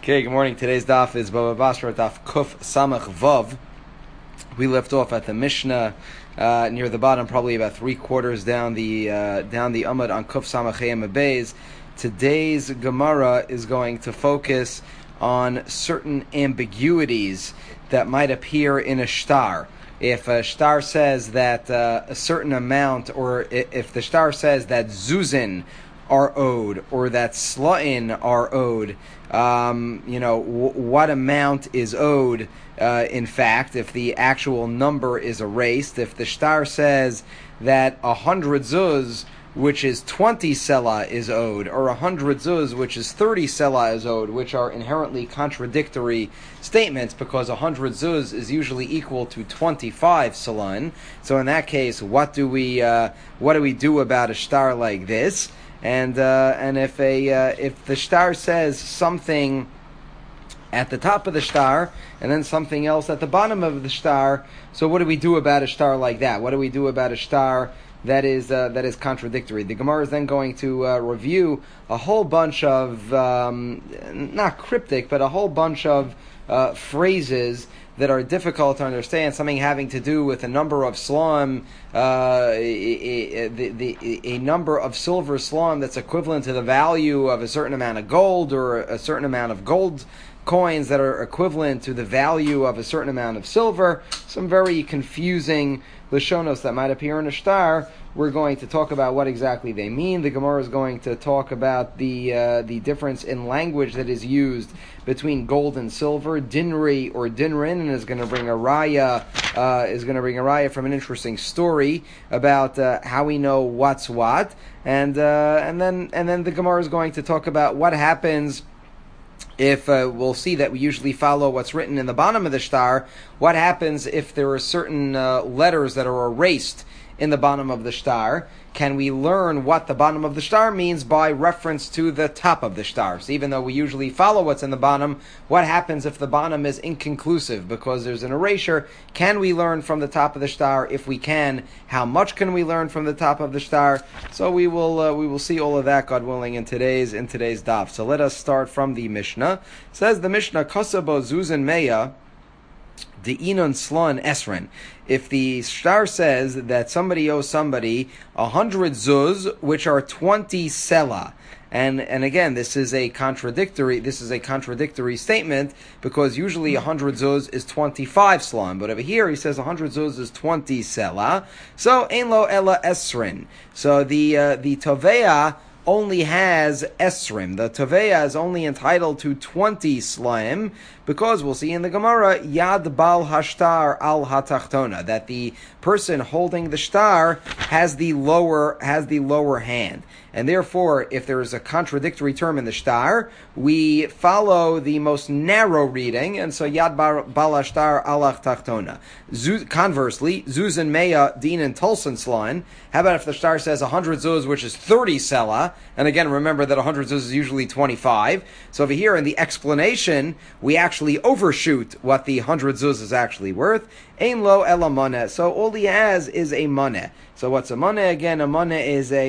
Okay, good morning. Today's daf is Baba Basra daf Kuf Samach Vav. We left off at the Mishnah near the bottom, probably about 3/4 down the Amud on Kuf Samach Hayim Beis. Today's Gemara is going to focus on certain ambiguities that might appear in a shtar. If a shtar says that a certain amount, or if the shtar says that zuzin are owed, or that sla'in are owed, what amount is owed, in fact, if the actual number is erased. If the shtar says that 100 zuz, which is 20 selah, is owed, or 100 zuz, which is 30 selah, is owed, which are inherently contradictory statements, because 100 zuz is usually equal to 25 selah. So in that case, what do we do about a shtar like this? And if the shtar says something at the top of the shtar and then something else at the bottom of the shtar, so what do we do about a shtar like that? What do we do about a shtar that is contradictory? The Gemara is then going to review a whole bunch of not cryptic, but a whole bunch of phrases that are difficult to understand, something having to do with a number of sla'im, a number of silver sla'im that's equivalent to the value of a certain amount of gold, or a certain amount of gold coins that are equivalent to the value of a certain amount of silver. Some very confusing lashonos that might appear in a shtar. We're going to talk about what exactly they mean. The Gemara is going to talk about the difference in language that is used between gold and silver, dinri or dinrin, and is going to bring a raya from an interesting story about how we know what's what, and then the Gemara is going to talk about what happens if we'll see that we usually follow what's written in the bottom of the shtar. What happens if there are certain letters that are erased in the bottom of the shtar? Can we learn what the bottom of the shtar means by reference to the top of the shtar? So even though we usually follow what's in the bottom, what happens if the bottom is inconclusive because there's an erasure? Can we learn from the top of the shtar? If we can, how much can we learn from the top of the shtar? So we will see all of that, God willing, in today's daf. So let us start from the Mishnah. It says the Mishnah, Kasabo Zuzin Meya De'inon Slon Esren. If the shtar says that somebody owes somebody 100 zuz, which are 20 selah, and again, this is a contradictory statement, because usually 100 zuz is 25 slon, but over here he says 100 zuz is 20 selah. So ein lo ella esrin. So the tovea only has esrim. The Toveya is only entitled to 20 slaim, because we'll see in the Gemara, Yad Bal Hashtar Al Hatachtona, that the person holding the shtar has the lower hand. And therefore, if there is a contradictory term in the shtar, we follow the most narrow reading, and so Yad Bal Hashtar Al Hatachtona. Conversely, Zuzin Meya Din and Tulsin Slon. How about if the shtar says 100 zuz, which is 30 selah? And again, remember that 100 zuz is usually 25. So over here in the explanation, we actually overshoot what the 100 zuz is actually worth. Ein lo ela maneh. So all he has is a maneh. So what's a maneh again? A maneh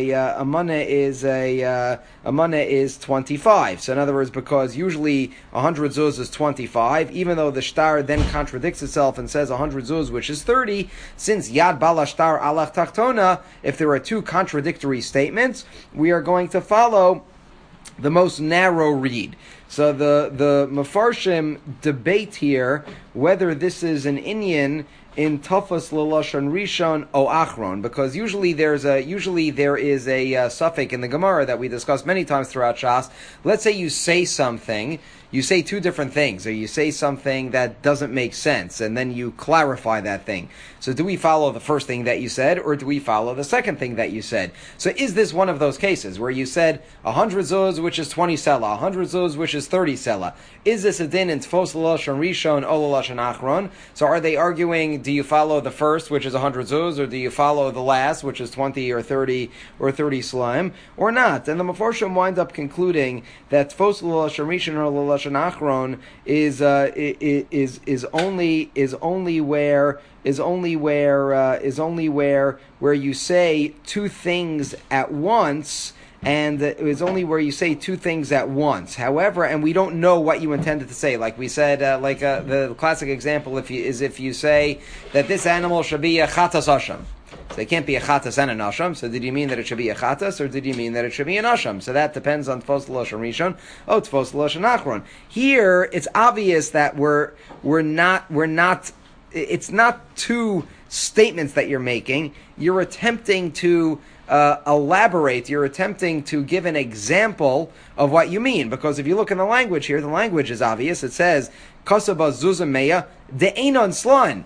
is 25. So in other words, because usually 100 zuz is 25, even though the shtar then contradicts itself and says 100 zuz, which is 30, since Yad Bal Shtar Alach Tachtona, if there are two contradictory statements, we are going to follow the most narrow read. So the Mefarshim debate here whether this is an inyan in Tafas L'Lashon Rishon o Achron, because usually there is a suffix in the Gemara that we discussed many times throughout Shas. Let's say you say something, you say two different things, or you say something that doesn't make sense, and then you clarify that thing. So do we follow the first thing that you said, or do we follow the second thing that you said? So is this one of those cases where you said 100 zuz, which is 20 selah, 100 zuz, which is 30 selah? Is this a din in Tfos L'Lashon Rishon o L'Lashon Achron? So are they arguing, do you follow the first, which is 100 zuz, or do you follow the last, which is 20 or 30 slime, or not? And the Mefarshim wind up concluding that Tfos L'Lashon Rishon or L'Lashon Achron is only where you say two things at once, and it was only where you say two things at once. However, and we don't know what you intended to say. Like we said, the classic example if you say that this animal should be a chatas asham. So it can't be a chatas and an asham. So did you mean that it should be a chatas, or did you mean that it should be an asham? So that depends on tfos l'lashon rishon. Oh, tfos l'lashon achron. Here, it's obvious that we're not. It's not two statements that you're making. You're attempting to elaborate. You're attempting to give an example of what you mean. Because if you look in the language here, the language is obvious. It says kasaba zuzah meya de'enon slan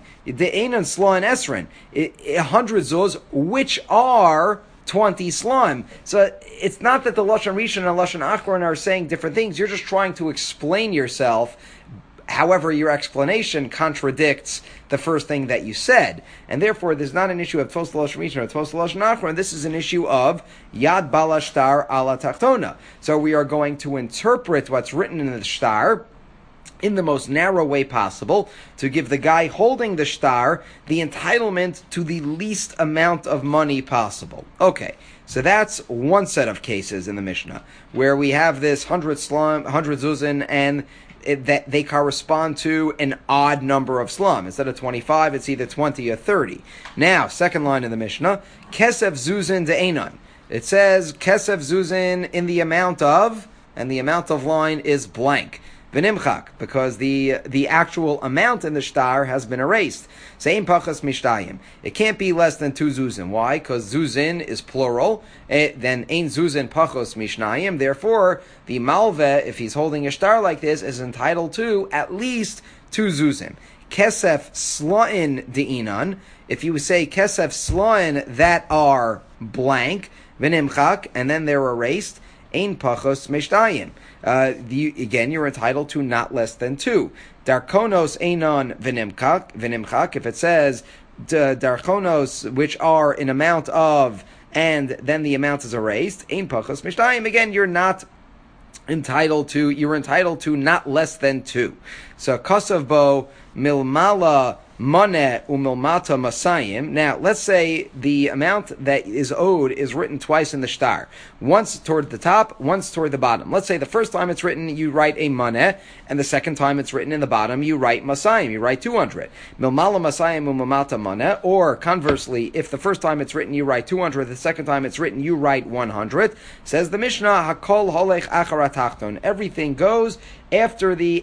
esrin 100 zuz, which are 20 slime. So it's not that the lashon rishon and lashon achron are saying different things. You're just trying to explain yourself. However, your explanation contradicts the first thing that you said. And therefore, there's not an issue of Tfos Lashon Rishon or Tfos Lashon Achron. This is an issue of Yad Bala Shtar Ala Tachtona. So we are going to interpret what's written in the shtar in the most narrow way possible to give the guy holding the shtar the entitlement to the least amount of money possible. Okay. So that's one set of cases in the Mishnah where we have this 100 zuzin and that they correspond to an odd number of slum. Instead of 25, it's either 20 or 30. Now, second line in the Mishnah, kesef zuzin de'enon. It says kesef zuzin in the amount of, and the amount of line is blank. V'nimchak, because the actual amount in the shtar has been erased. Seim pachas mishtayim. It can't be less than 2 zuzin. Why? Because zuzin is plural. Then ein zuzin pachos mishnayim. Therefore, the malveh, if he's holding a shtar like this, is entitled to at least 2 zuzin. Kesef slain de'inan. If you say kesef slain that are blank, v'nimchak, and then they're erased, ein pachos mishtayim. Again, you're entitled to not less than 2. Darkonos einon v'nimchak. If it says darkonos, which are an amount of, and then the amount is erased, ein pachos mishtayim. Again, you're entitled to not less than 2. So kasav bo milmala Maneh umilmata masayim. Now, let's say the amount that is owed is written twice in the shtar. Once toward the top, once toward the bottom. Let's say the first time it's written, you write a maneh, and the second time it's written in the bottom, you write masayim, you write 200. Milmala masayim umilmata maneh. Or conversely, if the first time it's written, you write 200, the second time it's written, you write 100. Says the Mishnah, hakol holech achar tachton. Everything goes after the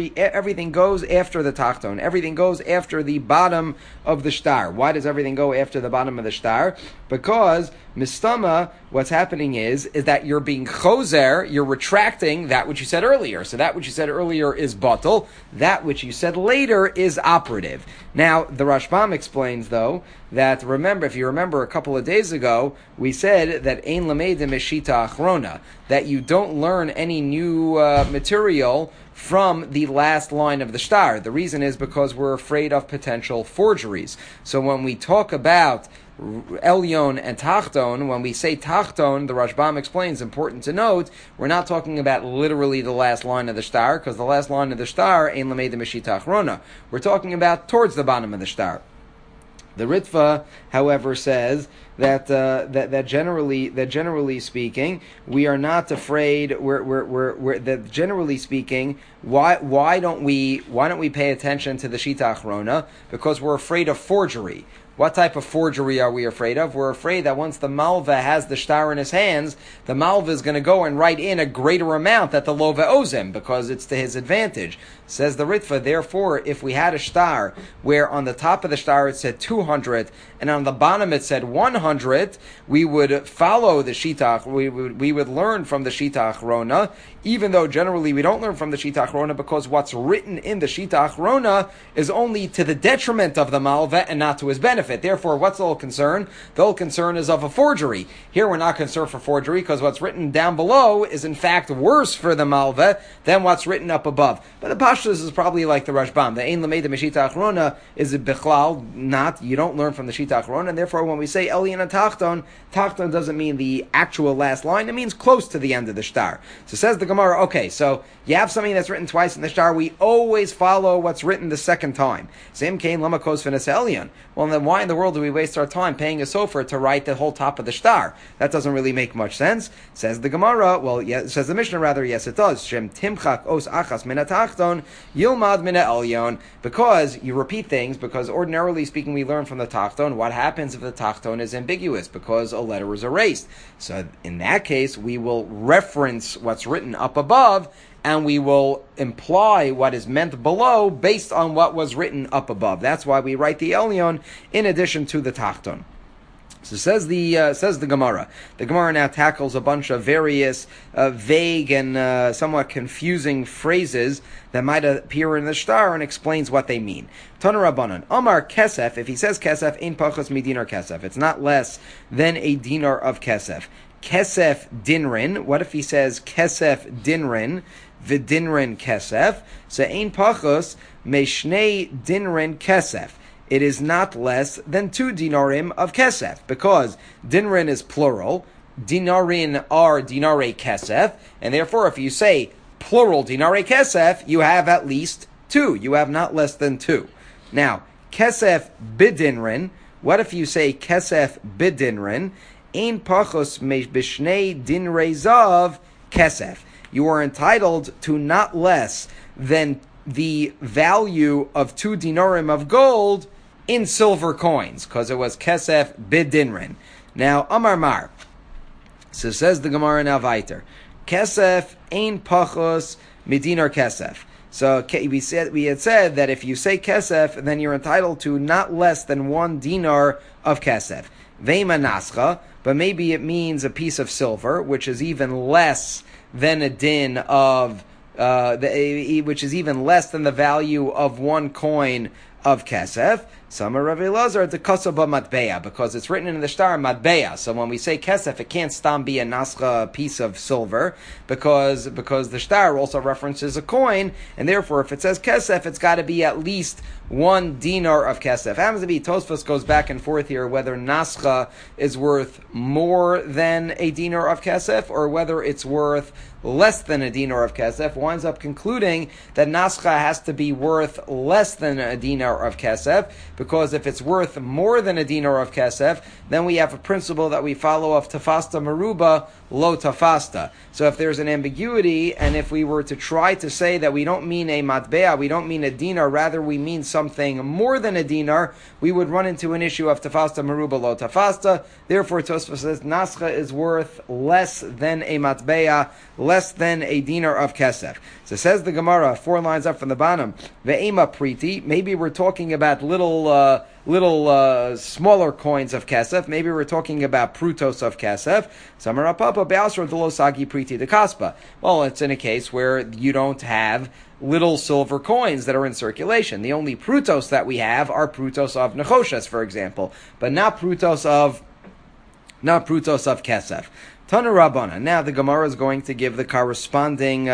tachton. Everything goes after the bottom of the shtar. Why does everything go after the bottom of the shtar? Because mistama, what's happening is that you're being choser, you're retracting that which you said earlier. So that which you said earlier is batel. That which you said later is operative. Now, the Rashbam explains, though, that if you remember a couple of days ago, we said that ein lameidim meshita achrona, that you don't learn any new material from the last line of the shtar. The reason is because we're afraid of potential forgeries. So when we talk about Elyon and Tachton, when we say Tachton, the Rashbam explains, important to note, we're not talking about literally the last line of the shtar, because the last line of the shtar, Ein Lameidim Meshita Achrona. We're talking about towards the bottom of the shtar. The Ritva, however, says that generally speaking, we are not afraid. That generally speaking, why don't we pay attention to the Shita Achrona? Because we're afraid of forgery. What type of forgery are we afraid of? We're afraid that once the malva has the shtar in his hands, the malva is going to go and write in a greater amount that the lova owes him because it's to his advantage. Says the Ritva, therefore, if we had a shtar where on the top of the shtar it said 200 and on the bottom it said 100, we would follow the shita. We would learn from the shita achrona, even though generally we don't learn from the shita achrona because what's written in the shita achrona is only to the detriment of the malva and not to his benefit. Therefore, what's the whole concern? The whole concern is of a forgery. Here we're not concerned for forgery because what's written down below is in fact worse for the malva than what's written up above. But the pashtus is probably like the Rashbam. The ein lameidim meshita achrona is a bichlal, not, you don't learn from the shita achrona, and therefore when we say Elyon and Tachton doesn't mean the actual last line, it means close to the end of the shtar. So says the Gemara, okay, so you have something that's written twice in the shtar, we always follow what's written the second time. Same kain lama kos finas Elyon. Well, then why why in the world do we waste our time paying a sofer to write the whole top of the shtar? That doesn't really make much sense. Says the Gemara, well, yes, says the Mishnah rather, yes it does. Shem timchak os achas min hatachton yilmad min ha'elyon. Because you repeat things, because ordinarily speaking we learn from the tachton, what happens if the tachton is ambiguous? Because a letter is erased. So in that case, we will reference what's written up above, and we will imply what is meant below based on what was written up above. That's why we write the Elyon in addition to the Tachton. So says the Gemara. The Gemara now tackles a bunch of various vague and somewhat confusing phrases that might appear in the shtar and explains what they mean. Tana Rabbanan, Amar Kesef, if he says Kesef, ein pachos midinar Kesef. It's not less than a dinar of Kesef. Kesef dinrin, what if he says Kesef dinrin? V'dinrin kesef, so ein pachos meshnei dinrin kesef. It is not less than 2 dinarim of kesef, because dinrin is plural, dinarin are dinare kesef, and therefore if you say plural dinare kesef, you have at least 2. You have not less than 2. Now, kesef bidinrin, what if you say kesef bidinrin? Ein pachos meshnei dinrei zav kesef. You are entitled to not less than the value of 2 dinarim of gold in silver coins, because it was kesef bidinrin. Now, Amar Mar. So says the Gemara now weiter. Kesef ein pachos midinar kesef. So we had said that if you say kesef, then you're entitled to not less than 1 dinar of kesef. Veima nascha, but maybe it means a piece of silver, which is even less than a din of, which is even less than the value of 1 coin of kesef. Sama Rav Elazar the kasaba matbeya, because it's written in the shtar matbeya. So when we say kesef, it can't stam be a nascha piece of silver, because the shtar also references a coin, and therefore if it says kesef, it's got to be at least 1 dinar of kesef. Happens to be Tosfos goes back and forth here whether nascha is worth more than a dinar of kesef or whether it's worth less than a dinar of kesef. Winds up concluding that nascha has to be worth less than a dinar of kesef, because if it's worth more than a dinar of kesef, then we have a principle that we follow of tafasta maruba lo tafasta. So if there's an ambiguity, and if we were to try to say that we don't mean a matbea, we don't mean a dinar, rather we mean something more than a dinar, we would run into an issue of tafasta maruba lo tafasta. Therefore, Tosfos says nascha is worth less than a matbea, less than a dinar of kesef. So says the Gemara, 4 lines up from the bottom, ve'ema priti, maybe we're talking about little smaller coins of kesef. Maybe we're talking about prutos of kesef. Samarapapa be'asro delosagi priti de kaspa. Well, it's in a case where you don't have little silver coins that are in circulation. The only prutos that we have are prutos of nechoshes, for example, but not prutos of kesef. Tana Rabbana. Now the Gemara is going to give the corresponding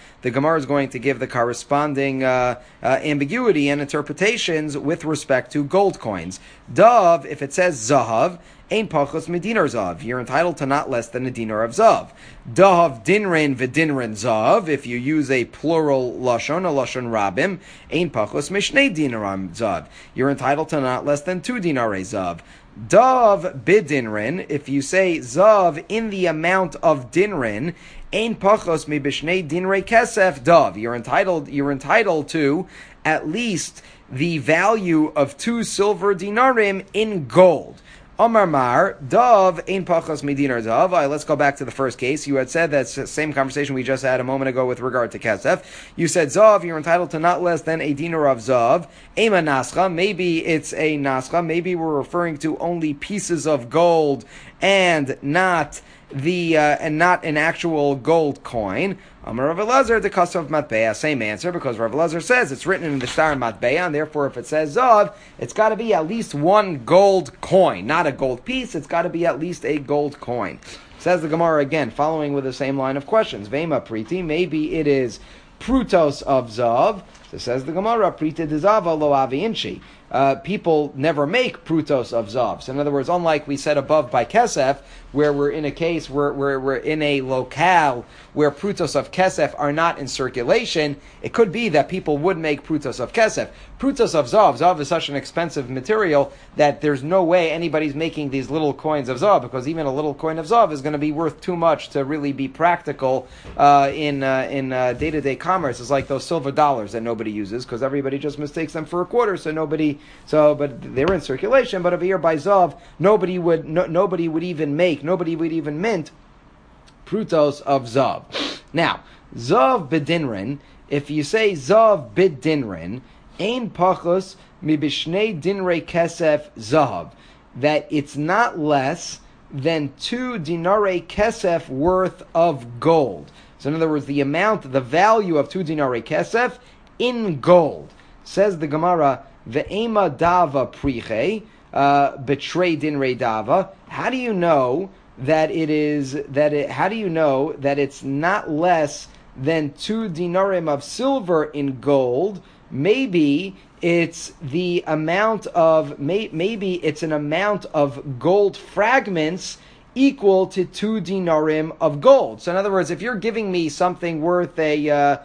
ambiguity and interpretations with respect to gold coins. Dav, if it says zahav, ein pachos medinar zav. You're entitled to not less than a dinar of zav. Dav dinrin v'dinrin zav. If you use a plural lashon, a lashon rabim, ein pachos mishnei dinaram zav. You're entitled to not less than 2 dinare zav. Dav bidinrin, if you say zav in the amount of dinrin, ein pachos mi bishnei dinrei kesef dav. You're entitled to at least the value of 2 silver dinarim in gold. Amar Mar, Dav, ein pachos midinar Dav. Let's go back to the first case. You had said that's the same conversation we just had a moment ago with regard to Kesef. You said Zav, you're entitled to not less than a dinar of Zav. Ema nascha, maybe it's a nascha. Maybe we're referring to only pieces of gold and not an actual gold coin. Amar Rav Elazar, the cost of matbeya, same answer, because Rav Elazar says it's written in the shtar matbeya, and therefore if it says zav, it's got to be at least 1 gold coin, not a gold piece. It's got to be at least a gold coin. Says the Gemara again, following with the same line of questions. Vema priti, maybe it is prutos of zav. So says the Gemara, Prita de Zava lo avi inchi. People never make prutos of zav. So in other words, unlike we said above by kesef, where we're in a case where we're in a locale where prutos of kesef are not in circulation, it could be that people would make prutos of kesef. Prutos of zav, zav is such an expensive material that there's no way anybody's making these little coins of zav, because even a little coin of zav is going to be worth too much to really be practical in day-to-day commerce. It's like those silver dollars that nobody uses because everybody just mistakes them for a quarter, but they're in circulation. But over here by zav, nobody would even mint prutos of zav. Now, zav bidinrin, if you say zav bidinrin, ein pachos mibishnei dinrei kesef zav, that it's not less than 2 dinarei kesef worth of gold. So in other words, the value of 2 dinarei kesef in gold. Says the Gemara, ve'ema dava priche, betray dinrei dava. How do you know that it's not less than 2 dinarim of silver in gold? Maybe it's an amount of gold fragments equal to 2 dinarim of gold. So in other words, if you're giving me something worth 2,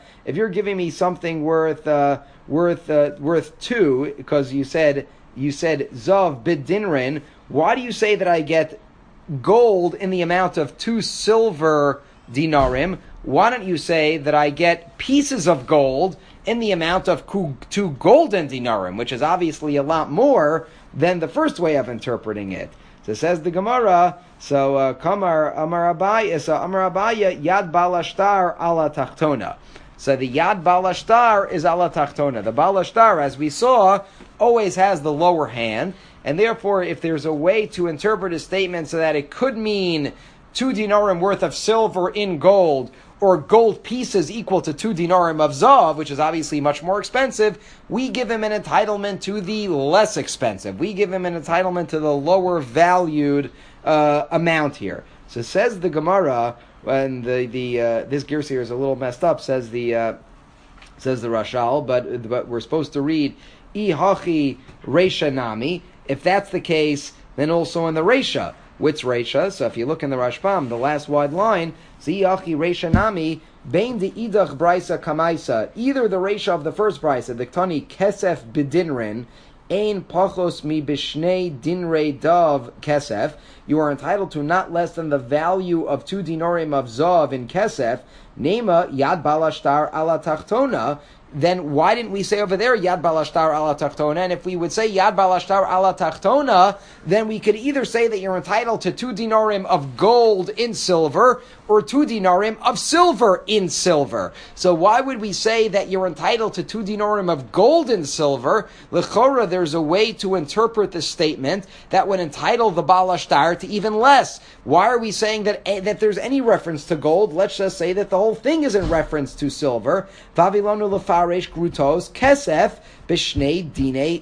because you said zav bidinrin, why do you say that I get gold in the amount of 2 silver dinarim? Why don't you say that I get pieces of gold in the amount of 2 golden dinarim, which is obviously a lot more than the first way of interpreting it? So says the Gemara, Kamar Amar Abaya Yad Balashtar ala Tachtona. So the Yad Balashtar is ala Tachtona. The Balashtar, as we saw, always has the lower hand, and therefore if there's a way to interpret a statement so that it could mean 2 dinarim worth of silver in gold, or gold pieces equal to 2 dinarim of zav, which is obviously much more expensive, we give him an entitlement to the less expensive. We give him an entitlement to the lower valued amount here. So says the Gemara, and this Girsa here is a little messed up, says the Rashal, but we're supposed to read Ihachi Reisha Nami. If that's the case, then also in the Reisha. Which Reisha? So if you look in the Rashbam, the last wide line, Ziyachi Reisha Nami, Bain the Idach Braisa Kamaisa, either the Reisha of the first Braisa, the Ktani Kesef Bidinrin, Ein Pachos Mi Bishnei Dinrei Dav Kesef, you are entitled to not less than the value of 2 dinarim of Zav in Kesef, Nema Yad Balashtar ala Tachtona. Then why didn't we say over there Yad Balashtar ala Tachtona? And if we would say Yad Balashtar ala Tachtona, then we could either say that you're entitled to 2 dinarim of gold in silver, or 2 dinarim of silver in silver. So why would we say that you're entitled to 2 dinarim of gold in silver? L'chora, there's a way to interpret the statement that would entitle the Balashtar to even less. Why are we saying that there's any reference to gold? Let's just say that the whole thing is in reference to silver. Vavilonu lefaresh grutos kesef b'shnei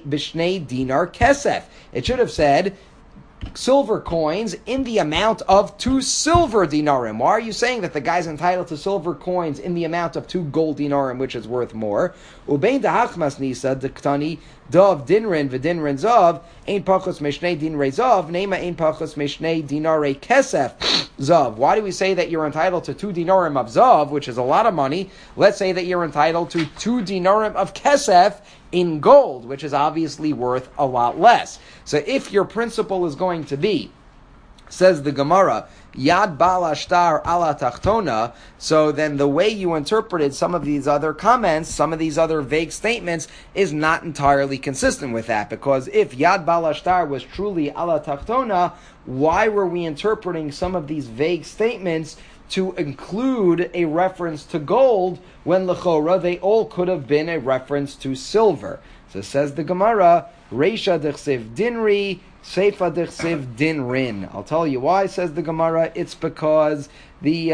dinar kesef. It should have said silver coins in the amount of 2 silver dinarim. Why are you saying that the guy's entitled to silver coins in the amount of 2 gold dinarim, which is worth more? Ubein dahachmas nisa dektani dov dinrin v'dinrin zav ein pachos mishnei dinrei zav nema ein pachos mishnei dinarei kesef zav. Why do we say that you're entitled to 2 dinarim of zav, which is a lot of money? Let's say that you're entitled to 2 dinarim of kesef in gold, which is obviously worth a lot less. So if your principle is going to be, says the Gemara, Yad Balashtar ala Tachtona, so then the way you interpreted some of these other comments, some of these other vague statements, is not entirely consistent with that. Because if Yad Balashtar was truly ala Tachtona, why were we interpreting some of these vague statements to include a reference to gold when l'chora they all could have been a reference to silver? So says the Gemara, Reisha dechsev dinri, Seifa dechsev dinrin. I'll tell you why. Says the Gemara. It's because in the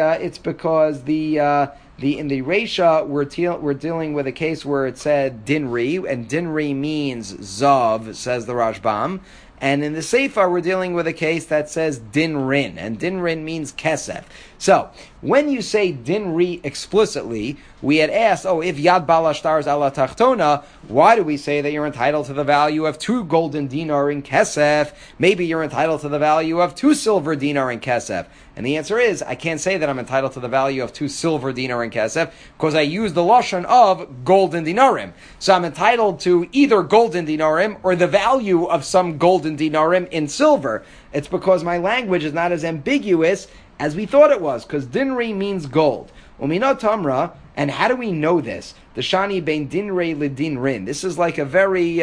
Reisha we're dealing with a case where it said dinri, and dinri means zav. Says the Rashbam. And in the Sefer, we're dealing with a case that says din rin, and din rin means kesef. So, when you say din ri explicitly, we had asked, if yad balashtar is ala tachtona, why do we say that you're entitled to the value of 2 golden dinar in kesef? Maybe you're entitled to the value of 2 silver dinar in kesef. And the answer is, I can't say that I'm entitled to the value of 2 silver dinar in kesef, because I use the lashon of golden dinarim. So I'm entitled to either golden dinarim or the value of some golden dinarim in silver. It's because my language is not as ambiguous as we thought it was, because dinri means gold. Umina tamra, and how do we know this? The shani bein dinre lidin rin. This is like a very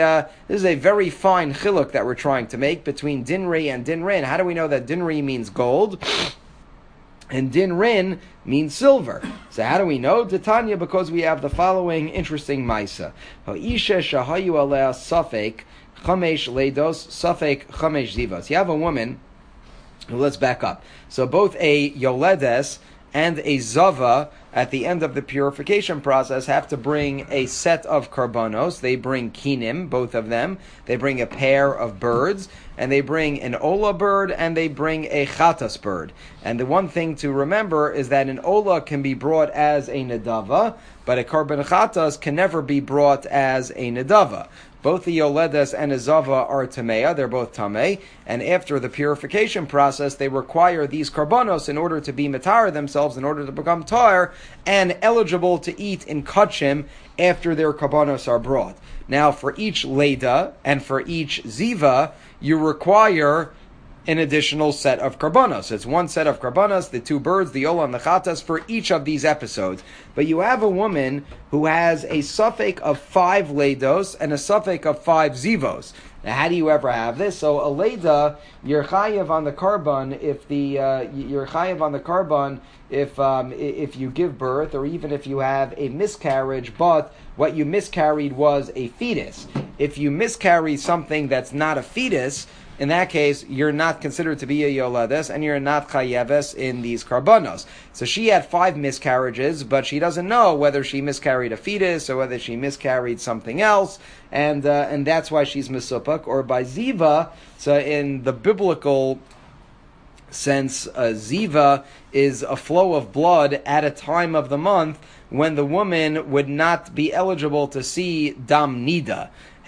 fine chiluk that we're trying to make between dinre and din rin. How do we know that dinri means gold and din rin means silver? So how do we know? Titania, because we have the following interesting maisa. Ha'isha shahayu aleh safek chamesh leidos safek chamesh zivas. You have a woman. Let's back up. So both a yoledes and a zava at the end of the purification process have to bring a set of karbanos. They bring kinim, both of them. They bring a pair of birds, and they bring an ola bird, and they bring a chatas bird. And the one thing to remember is that an ola can be brought as a nedava, but a karban chatas can never be brought as a nedava. Both the yoledes and the zava are tameya, they're both tamei, and after the purification process, they require these karbanos in order to be matar themselves, in order to become tar, and eligible to eat in kachim after their karbanos are brought. Now, for each leda and for each ziva, you require an additional set of karbanos. It's one set of karbanos, the 2 birds, the ola and the chatas, for each of these episodes. But you have a woman who has a suffix of 5 ledos and a suffix of 5 zivos. Now, how do you ever have this? So a leda, you're chayev on the karban if you give birth, or even if you have a miscarriage, but what you miscarried was a fetus. If you miscarry something that's not a fetus, in that case, you're not considered to be a yoledes, and you're not chayeves in these karbanos. So she had 5 miscarriages, but she doesn't know whether she miscarried a fetus or whether she miscarried something else, and that's why she's mesupak. Or by ziva, so in the biblical sense, ziva is a flow of blood at a time of the month when the woman would not be eligible to see dam nida.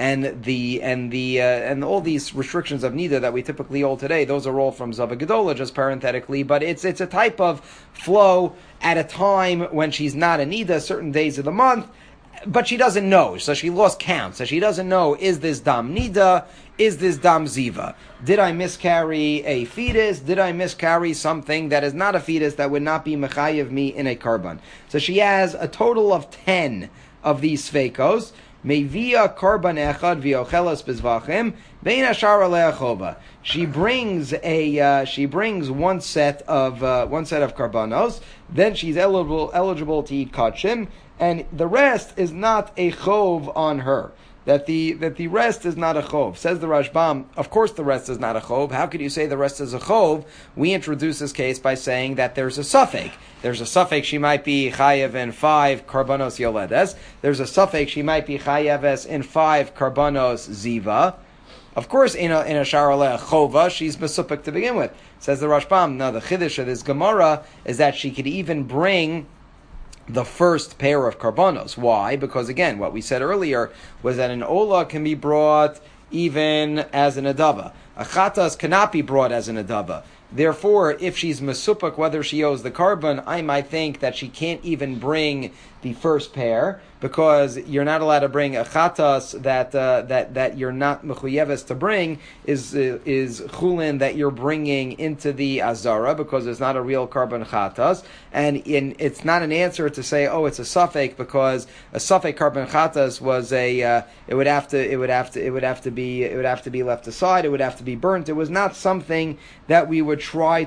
And all these restrictions of nida that we typically hold today, those are all from Zava Gedola, just parenthetically, but it's a type of flow at a time when she's not a nida, certain days of the month, but she doesn't know, so she lost count, so she doesn't know, is this dam nida, is this dam ziva? Did I miscarry a fetus? Did I miscarry something that is not a fetus that would not be mechayev me in a karban? So she has a total of 10 of these sveikos. Mevia karban echad v'ochelas bezvachim bein ashar aleachova. She brings one set of karbanos. Then she's eligible to eat kachim, and the rest is not a chov on her. That the rest is not a chov. Says the Rashbam, of course the rest is not a chov. How could you say the rest is a chov? We introduce this case by saying that there's a suffix. There's a suffix, she might be chayev in 5 karbanos yoledes. There's a suffix, she might be chayeves in 5 karbanos ziva. Of course, in a sharaleh chova, she's mesupik to begin with. Says the Rashbam, no, the chiddush of this Gemara is that she could even bring the first pair of karbanos. Why? Because again, what we said earlier was that an ola can be brought even as an adava. A chatas cannot be brought as an adava. Therefore, if she's mesupak, whether she owes the karban, I might think that she can't even bring the first pair, because you're not allowed to bring a chatas that you're not mechuyeves to bring is chulin that you're bringing into the azara, because it's not a real karban chatas, and it's not an answer to say, oh, it's a suffix, because a suffix karban chatas was it would have to be left aside, it would have to be burnt. It was not something that we would try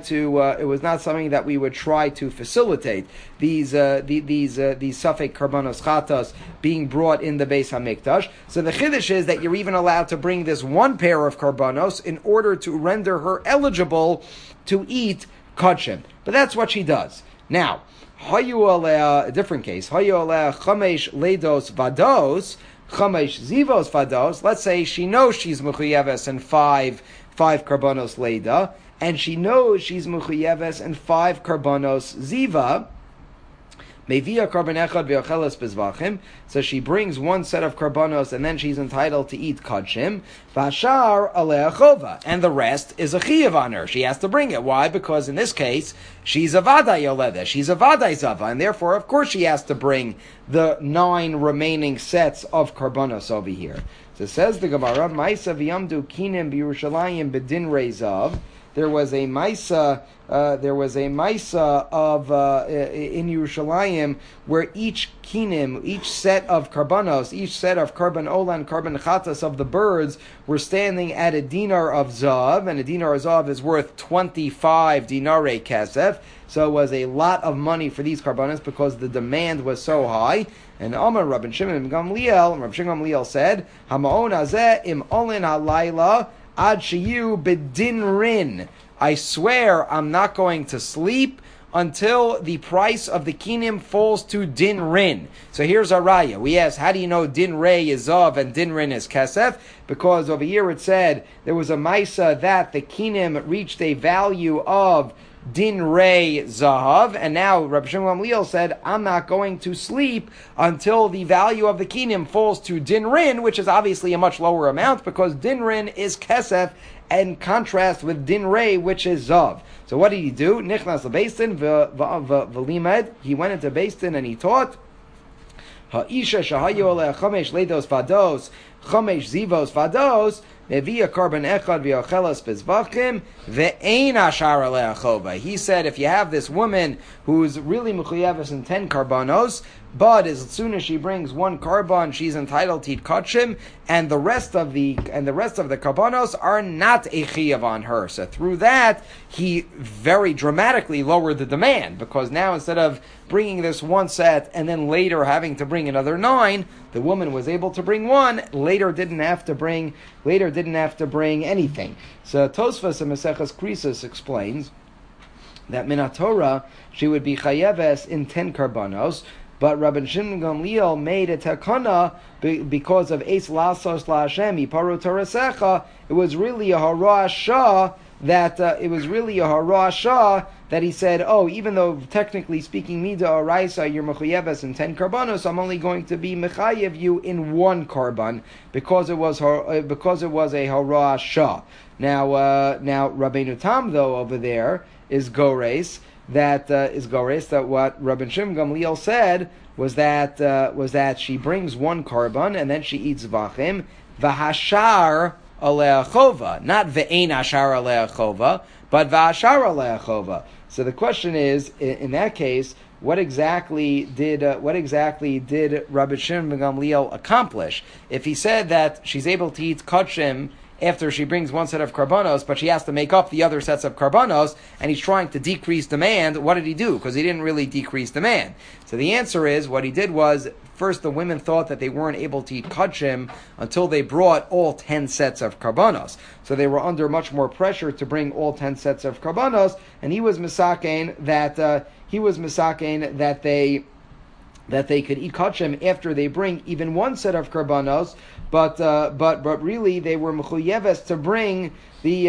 to facilitate these suffix karbanos chatas being brought in the Beis Hamikdash. So the chiddush is that you're even allowed to bring this one pair of karbanos in order to render her eligible to eat kachim. But that's what she does. Now, hayu alea, a different case, hayu alea chamesh leidos vados chamesh zivos vados. Let's say she knows she's mechuyeves in five karbanos leida, and she knows she's mechuyeves in 5 karbanos ziva. Mevia karban echad ve'ocheles bezvachim. So she brings one set of karbanos, and then she's entitled to eat kachim. Vashar alea chova, and the rest is a chiyuv on her. She has to bring it. Why? Because in this case, she's a vaday yoleda. She's a vaday zava, and therefore, of course, she has to bring the 9 remaining sets of karbanos over here. So says the Gemara, Maisa v'yamdu kinim b'Yerushalayim b'din reizav. There was a Maisa of in Yerushalayim where each kinim, each set of karbanos, each set of karban ola and karban chatas of the birds were standing at a dinar of zav, and a dinar of zav is worth 25 dinare kesef. So it was a lot of money for these karbanos because the demand was so high. And Amar Rabbi Shimon Gamliel said, Hamaon hazeh im olin halayla ad shiyu bedin rin. I swear I'm not going to sleep until the price of the kinim falls to din rin. So here's our raya. We asked, how do you know din re is zav and din rin is kesef? Because over here it said there was a maisa that the kinim reached a value of din re zahav, and now Rabbi Shimon Gamliel said, I'm not going to sleep until the value of the kinim falls to din rin, which is obviously a much lower amount because din rin is kesef, in contrast with din rei, which is zav. So what did he do? Nichnas lebeistin v'limed. He went into Beistin and he taught. Ha'isha shahayu aleh chamesh leidos vados, chamesh zivos vados, mevia karban echad v'yochelas bezvachim ve'ein ashar aleh chova. He said, if you have this woman who's really mechuyeves in 10 karbanos, but as soon as she brings 1 karban, she's entitled to eat kachim, and the rest of the karbanos are not a chiyuv on her. So through that, he very dramatically lowered the demand, because now instead of bringing this 1 set and then later having to bring another 9, the woman was able to bring 1. Later didn't have to bring anything. So Tosfos and Maseches Krisos explains that Minatorah she would be chayeves in 10 karbanos. But Rabbi Shimon Gamliel made a takana because of Eis Lasos LaHashem Iparu Torasecha. It was really a hara shah that he said, oh, even though technically speaking mida oraisa you're mechuyeves in 10 karbanos, I'm only going to be mechayev you in 1 karban because it was a hara shah. Now Rabbeinu Tam though over there is gores. That what Rabbi Shimon Gamliel said was that she brings 1 karban and then she eats vachim v'hashar alei chova, not ve'ein ashar alei chova, but v'hashar alei chova. So the question is, in that case, what exactly did Rabbi Shimon Gamliel accomplish? If he said that she's able to eat kachim after she brings 1 set of karbanos, but she has to make up the other sets of karbanos, and he's trying to decrease demand, what did he do? Because he didn't really decrease demand. So the answer is, what he did was, first the women thought that they weren't able to eat kachim until they brought all 10 sets of karbanos. So they were under much more pressure to bring all 10 sets of karbanos, and he was misakein that they could eat kachim after they bring even 1 set of karbanos, but really they were mechuyeves to bring the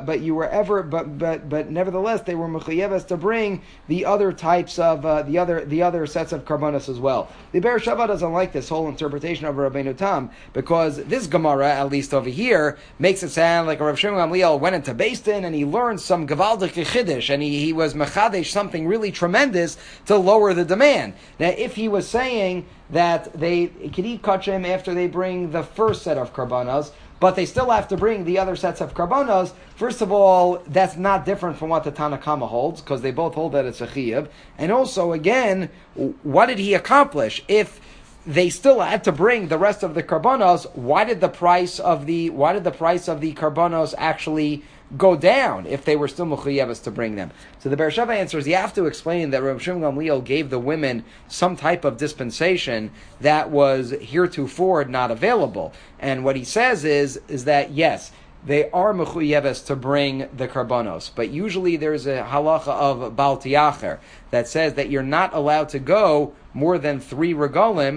but nevertheless they were mechuyeves to bring the other types of the other sets of karbanos as well. The Be'er Sheva doesn't like this whole interpretation of Rabbeinu Tam, because this Gemara, at least over here, makes it sound like Rav Shimon Gamliel went into Beistin and he learned some Gavaldik Chiddush, and he was mechadesh something really tremendous to lower the demand. Now, if he was saying that they could eat kachim after they bring the first set of karbanos, but they still have to bring the other sets of karbanos, first of all, that's not different from what the Tanna Kama holds, because they both hold that it's a chiyuv. And also, again, what did he accomplish? If they still had to bring the rest of the karbanos, why did the price of the karbanos actually go down if they were still mechuyeves to bring them? So the Be'er Sheva answers, you have to explain that Rav Shimon Gamliel gave the women some type of dispensation that was heretofore not available. And what he says is that yes, they are mechuyeves to bring the karbanos, but usually there's a halacha of Baal Tiacher that says that you're not allowed to go more than 3 regalim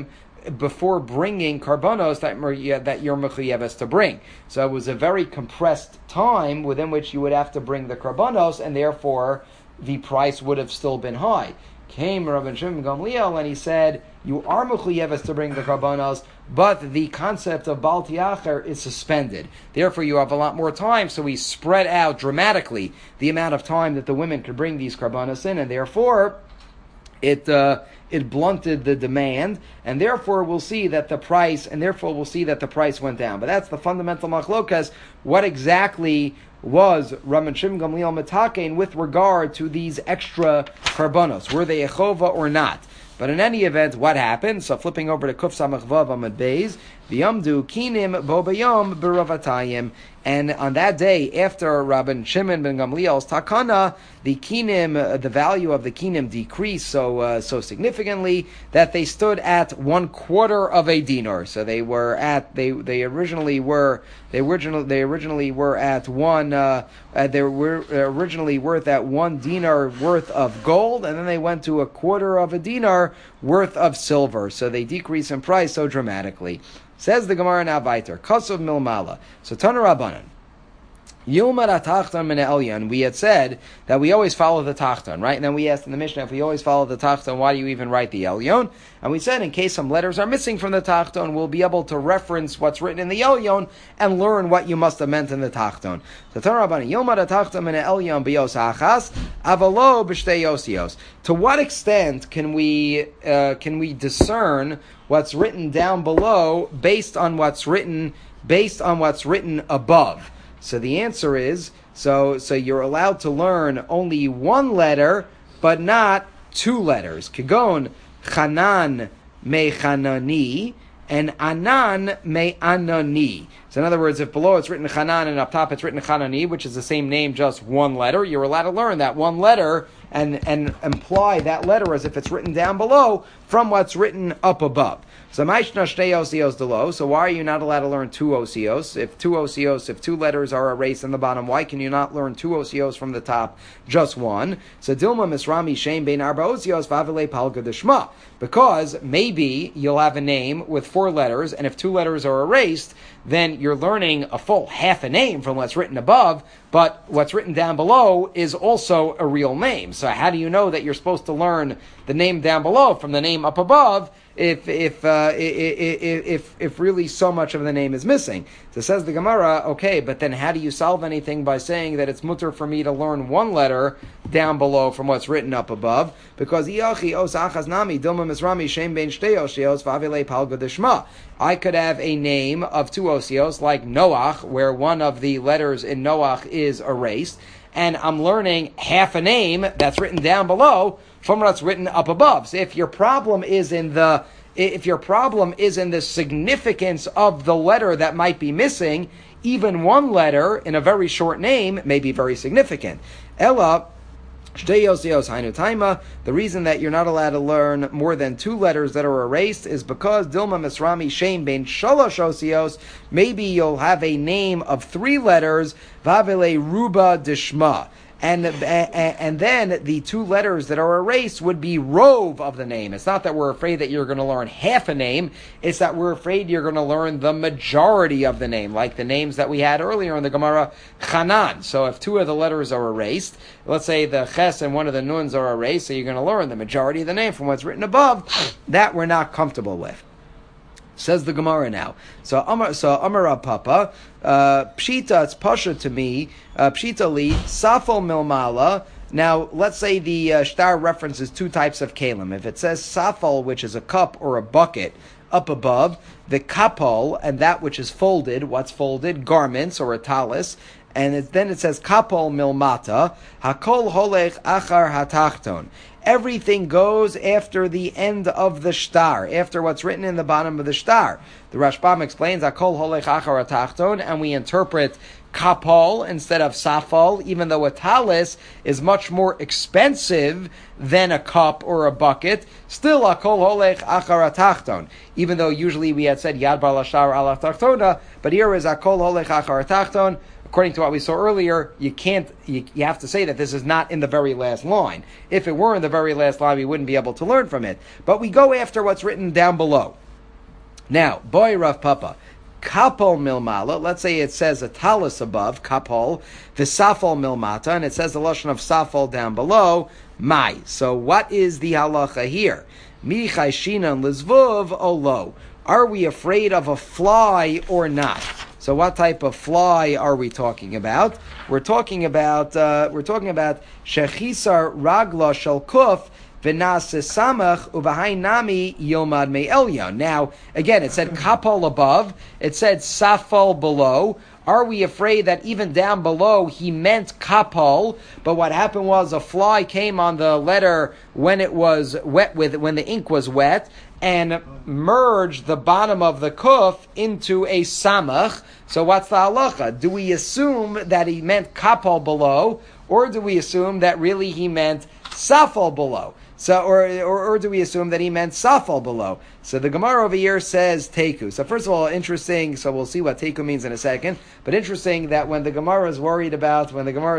before bringing karbanos that you're mechuyeves to bring. So it was a very compressed time within which you would have to bring the karbanos, and therefore the price would have still been high. Came Rabban Shimon ben Gamliel and he said, you are mechuyeves to bring the karbanos, but the concept of Baal Tiacher is suspended. Therefore, you have a lot more time, so we spread out dramatically the amount of time that the women could bring these karbanos in, and therefore it blunted the demand, and therefore we'll see that the price went down. But that's the fundamental machlokas. What exactly was Rabban Shimon Gamliel metakein with regard to these extra karbanos? Were they a chova or not? But in any event, what happened? So flipping over to Kuf Samach Vav Amud Beis, V'yamdu kinim bo bayom b'ravatayim. And on that day, after Rabban Shimon ben Gamliel's takana, the kinim, the value of the kinim decreased so significantly that they stood at 1/4 of a dinar. So they were at they originally were at one. They were originally worth at 1 dinar worth of gold, and then they went to 1/4 of a dinar worth of silver. So they decreased in price so dramatically. Says the Gemara now weiter. Kosov milmala. So Tana Rabbanan. Yilmad atachton min elyon. We had said that we always follow the tachton, right? And then we asked in the Mishnah, if we always follow the tachton, why do you even write the elyon? And we said, in case some letters are missing from the tachton, we'll be able to reference what's written in the elyon and learn what you must have meant in the tachton. So Tana Rabbanan. Yilmad atachton min elyon biyos achas avalo b'shtei yosios. To what extent can we discern what's written down below based on what's written above? So the answer is, so you're allowed to learn only one letter, but not 2 letters. Kigon chanan me chanani and anan me anani. So in other words, if below it's written chanan and up top it's written chanani, which is the same name, just one letter, you're allowed to learn that one letter and imply that letter as if it's written down below from what's written up above. So Maishna Shtei Osios Delo. So why are you not allowed to learn 2 Osios? If 2 letters are erased in the bottom, why can you not learn 2 Osios from the top, just one? So Dilma Misrami Shem Bein Arba Osios Vavile Palga Deshma. Because maybe you'll have a name with 4 letters, and if 2 letters are erased, then you're learning a full half a name from what's written above, but what's written down below is also a real name. So how do you know that you're supposed to learn the name down below from the name up above if really so much of the name is missing? So says the Gemara, okay, but then how do you solve anything by saying that it's mutter for me to learn one letter down below from what's written up above? Because I could have a name of 2 osios, like Noach, where one of the letters in Noach is erased, and I'm learning half a name that's written down below from what's written up above. So if your problem is in the significance of the letter that might be missing, even one letter in a very short name may be very significant. Ella, the reason that you're not allowed to learn more than 2 letters that are erased is because Dilma Misrami Shem Ben Shalosh Osios, maybe you'll have a name of 3 letters, Vavele Ruba Dishma. And then the 2 letters that are erased would be rove of the name. It's not that we're afraid that you're going to learn half a name. It's that we're afraid you're going to learn the majority of the name, like the names that we had earlier in the Gemara, Chanan. So if 2 of the letters are erased, let's say the Ches and one of the Nuns are erased, so you're going to learn the majority of the name from what's written above, that we're not comfortable with. Says the Gemara now. So Amara Papa, Pshita, it's Pasha to me, Pshita li, Safal Milmala. Now, let's say the Shtar references 2 types of kalim. If it says Safal, which is a cup or a bucket, up above, the kapal, and that which is folded, what's folded, garments or a talis, and then it says kapal milmata, hakol holech achar hatachton. Everything goes after the end of the shtar, after what's written in the bottom of the shtar. The Rashbam explains, Hakol holech achar hatachton, and we interpret kapal instead of safal, even though a talis is much more expensive than a cup or a bucket. Still, Hakol holech achar hatachton. Even though usually we had said Yad bar lashar ala tachtona, but here is Hakol holech achar hatachton. According to what we saw earlier, you have to say that this is not in the very last line. If it were in the very last line, we wouldn't be able to learn from it. But we go after what's written down below. Now, boy Rav Papa, kapol milmala, let's say it says a talus above, kapol, v'safol milmata, and it says the lashon of safol down below, mai. So what is the halacha here? Mi chayshinan lizvuv olo. Are we afraid of a fly or not? So what type of fly are we talking about? We're talking about shechisar ragla shel kuf v'nase samach u'v'hai nami yilmad me'elya. Now, again, it said kapol above, it said safal below. Are we afraid that even down below he meant kapol, but what happened was a fly came on the letter when it was wet when the ink was wet, and merged the bottom of the kuf into a samach? So what's the halacha? Do we assume that he meant kapol below, or do we assume that really he meant safal below? So, or do we assume that he meant safal below? So the Gemara over here says teku. So first of all, interesting. So we'll see what teku means in a second. But interesting that when the Gemara is worried about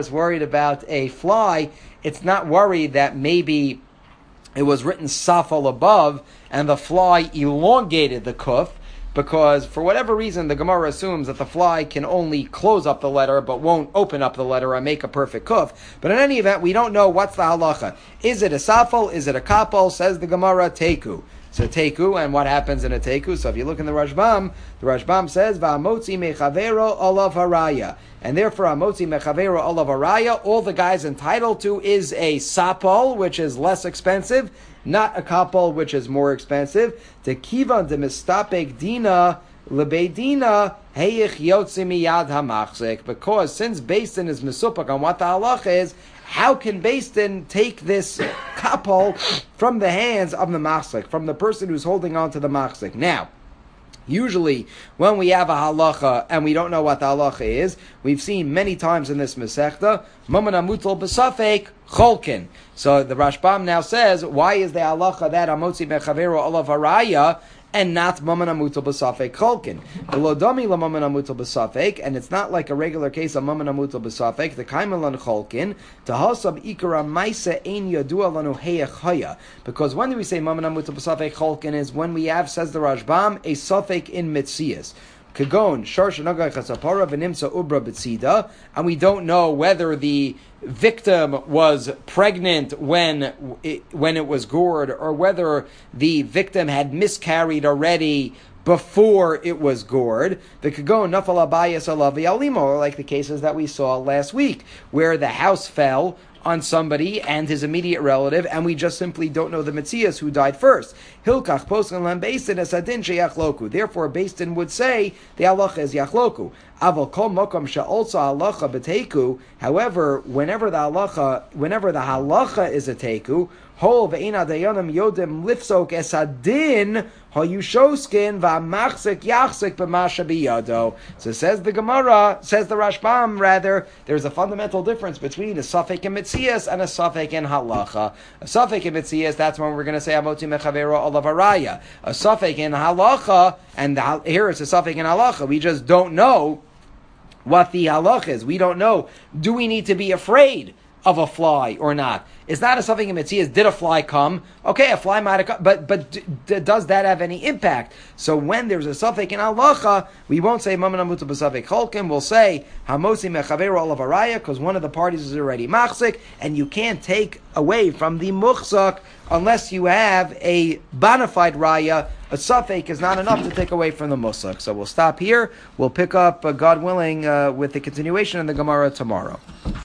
a fly, it's not worried that maybe it was written safal above and the fly elongated the kuf, because for whatever reason the Gemara assumes that the fly can only close up the letter but won't open up the letter and make a perfect kuf. But in any event, we don't know what's the halacha. Is it a safal? Is it a kapol? Says the Gemara, teku. So teku, and what happens in a teku? So if you look in the Rashbam says, va'amotzi mechavero olav haraya. And therefore, amotzi mechavero olav haraya, all the guy's entitled to is a sapol, which is less expensive, not a kapol, which is more expensive. Tekivan de mistapek dina lebeidina heyich yotzi miyad hamachzik. Because since Beis Din is mesupak on what the halach is, how can Beis Din take this kapol from the hands of the machzik, from the person who's holding on to the machzik? Now, usually, when we have a halacha and we don't know what the halacha is, we've seen many times in this Masechta, Maman Amutal B'Safek Cholkin. So the Rashbam now says, why is the halacha that Amotzi Mechavero Olav Haraya and not Maman Amutal B'Safek Cholkin? V'lodami la Maman Amutal B'Safek, and it's not like a regular case of Maman Amutal B'Safek, the Kaimelan Cholkin, Tahasab Ikara Maisa Ein Yadua Lanu Heyach Haya. Because when do we say Maman Amutal B'Safek Cholkin is when we have, says the Rashbam, a Safek in Mitzias. Kagon, Sharsh Nagai Chasapara V'Nimsa Ubra B'Tzida, and we don't know whether the victim was pregnant when it was gored, or whether the victim had miscarried already before it was gored. The Kagon Nafal Abayas Alavi Alimo, like the cases that we saw last week, where the house fell on somebody and his immediate relative, and we just simply don't know the Metzias who died first. Hilkach poskan lam Beis Din esadin sheyachloku. Therefore, Beis Din would say the halacha is yachloku. Aval kol mokom she'olsa halacha b'teku. However, whenever the halacha is a teku, hol ve'ina dayanim yodim lifsok esadin hayushoskin va'machzik yachzik b'masha biyado. So says the Gemara, says the Rashbam, rather, there's a fundamental difference between a safek and mitzias and a safek and halacha. A safek and mitzias, that's when we're going to say amoti mechavero olav haraya. A safek and halacha, and here it's a safek and halacha. We just don't know what the halach is. We don't know. Do we need to be afraid of a fly or not? It's not a something in Metzias. Did a fly come? Okay, a fly might have come, but does that have any impact? So when there's a safek in halacha, we won't say Maman Amuta B'Safek Cholkin. We'll say Hamosi Mechaveru Olav Haraya, because one of the parties is already machzik, and you can't take away from the muchzak unless you have a bona fide raya. A safek is not enough to take away from the muchzak. So we'll stop here. We'll pick up, God willing, with the continuation in the Gemara tomorrow.